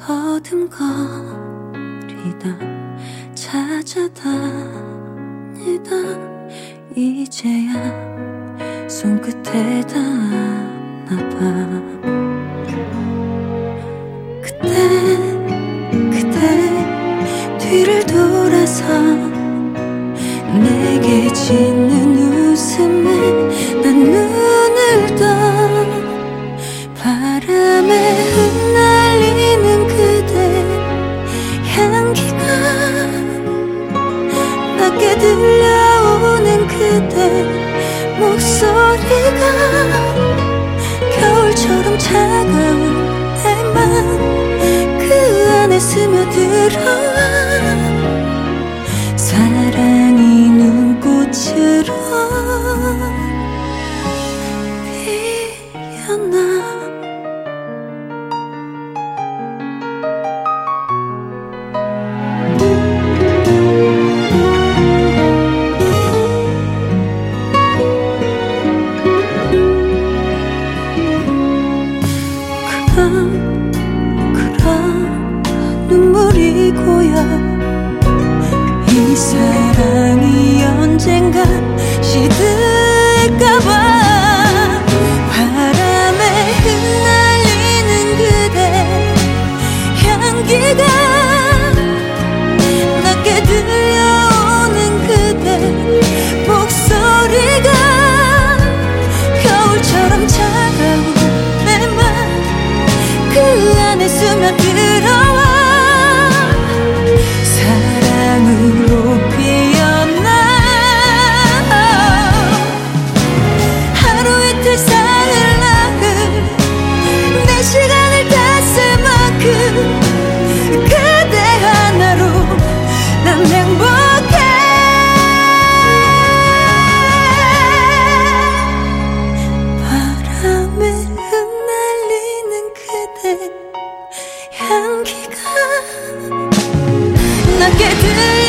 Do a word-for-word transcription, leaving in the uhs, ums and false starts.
더듬거리다 찾아다니다 이제야 손끝에 닿았나봐. 그때 그때 뒤를 돌아서 내게 짓는 웃음에 난 눈을 떠 바람에 흩날리는 그대 향기가 낮게 들려오는 그대 목소리가 겨울처럼 차가운 내 맘 그 안에 스며들어와 사랑이 눈꽃으로 피었나. 그럼 눈물이 고여 이 사랑이 언젠가 시들까봐 바람에 흩날리는 그대 향기가 낮게 들려오는 그대 목소리가 겨울처럼 차가운 내 맘 그 안에 스며들어와 사랑으로 피었나. 하루 이틀 사흘 나흘 내 시간을 다 쓸 만큼 그대 하나로 난 행복해. 바람에 흩날리는 그대 향기가 낮게 들